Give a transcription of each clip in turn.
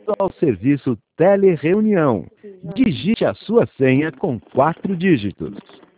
ao serviço Telereunião. Digite a sua senha com 4 dígitos.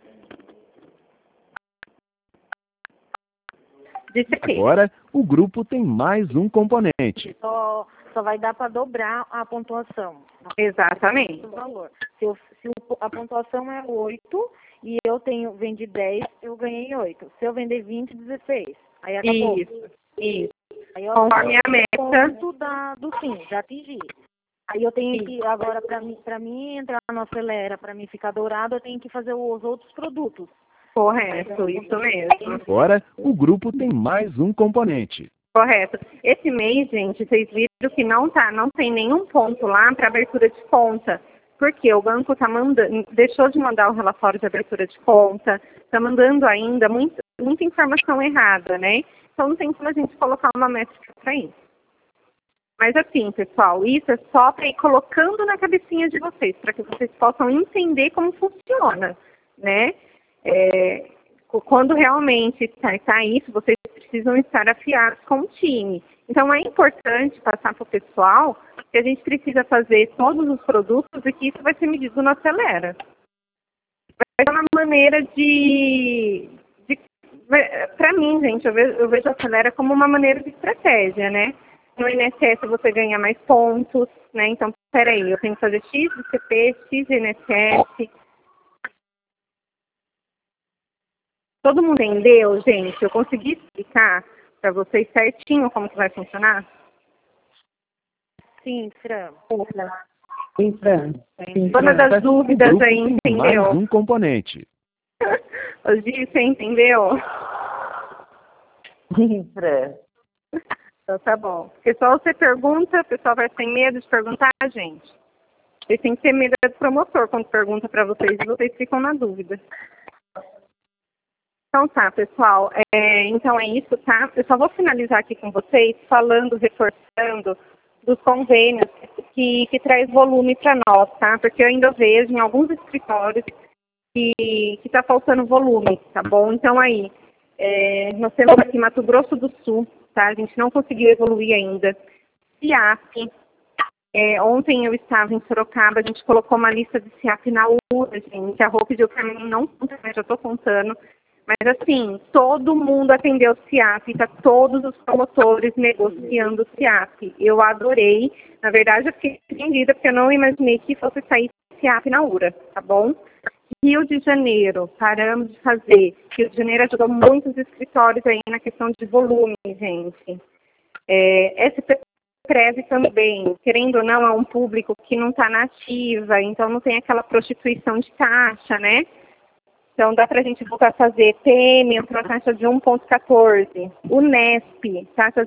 Agora, o grupo tem mais um componente. Só vai dar para dobrar a pontuação. Exatamente. O valor. A pontuação é 8 e eu vendi 10, eu ganhei 8. Se eu vender 20, 16. Aí acabou. Isso. Aí eu conforme a meta do sim, já atingi. Aí eu tenho que, agora, para mim entrar no Acelera, para mim ficar dourado, eu tenho que fazer os outros produtos. Correto, isso mesmo. Agora, o grupo tem mais um componente. Correto. Esse mês, gente, vocês viram que não tem nenhum ponto lá para abertura de conta. Porque o banco deixou de mandar o relatório de abertura de conta, está mandando ainda muita informação errada, né? Então não tem como a gente colocar uma métrica para isso. Mas assim, pessoal, isso é só para ir colocando na cabecinha de vocês, para que vocês possam entender como funciona, né? Quando realmente está isso, vocês precisam estar afiados com o time. Então, é importante passar para o pessoal que a gente precisa fazer todos os produtos e que isso vai ser medido no Acelera. Vai ser uma maneira para mim, gente, eu vejo a Acelera como uma maneira de estratégia, né? No INSS você ganha mais pontos, né? Então, peraí, eu tenho que fazer X de CP, X de INSS. Todo mundo entendeu, gente? Eu consegui explicar para vocês certinho como que vai funcionar? Sim, Fran. Sim, Fran. Todas das dúvidas aí, entendeu? Mais um componente. Ô, Gi, você entendeu? Sim, Fran. Então tá bom. Porque só você pergunta, o pessoal vai ter medo de perguntar a gente. Vocês têm que ter medo do promotor quando pergunta para vocês e vocês ficam na dúvida. Então tá, pessoal. Então é isso, tá? Eu só vou finalizar aqui com vocês reforçando dos convênios que traz volume para nós, tá? Porque eu ainda vejo em alguns escritórios que está faltando volume, tá bom? Então aí, nós temos aqui Mato Grosso do Sul, tá? A gente não conseguiu evoluir ainda. CIAP. Ontem eu estava em Sorocaba, a gente colocou uma lista de CIAP na URA, gente. A roupa de caminho não conta, mas já estou contando. Mas assim, todo mundo atendeu o CIAP, tá todos os promotores negociando o CIAP. Eu adorei. Na verdade, eu fiquei surpreendida porque eu não imaginei que fosse sair CIAP na URA, tá bom? Rio de Janeiro, paramos de fazer. Rio de Janeiro ajudou muitos escritórios aí na questão de volume, gente. SPPrev também, querendo ou não, é um público que não está na ativa, então não tem aquela prostituição de taxa, né? Então, dá para a gente voltar a fazer TM, uma taxa de 1,14. Unesp, taxa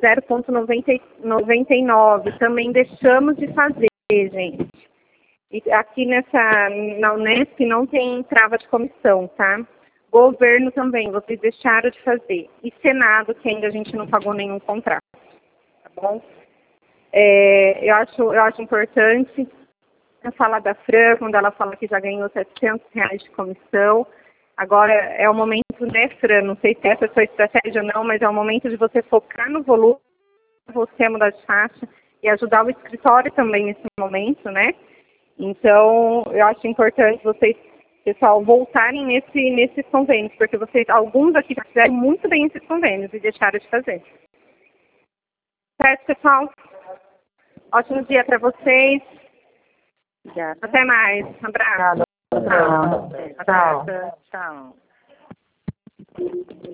0,99. Também deixamos de fazer, gente. E aqui na Unesp não tem trava de comissão, tá? Governo também, vocês deixaram de fazer. E Senado, que ainda a gente não pagou nenhum contrato. Tá bom? Eu acho importante falar da Fran, quando ela fala que já ganhou R$700 de comissão. Agora é o momento, né, Fran? Não sei se essa é a sua estratégia ou não, mas é o momento de você focar no volume, você mudar de faixa e ajudar o escritório também nesse momento, né? Então, eu acho importante vocês, pessoal, voltarem nesses convênios, porque alguns aqui já fizeram muito bem esses convênios e deixaram de fazer. Certo, pessoal? Ótimo dia para vocês. Obrigada. Até mais. Um abraço. Tchau. Tchau.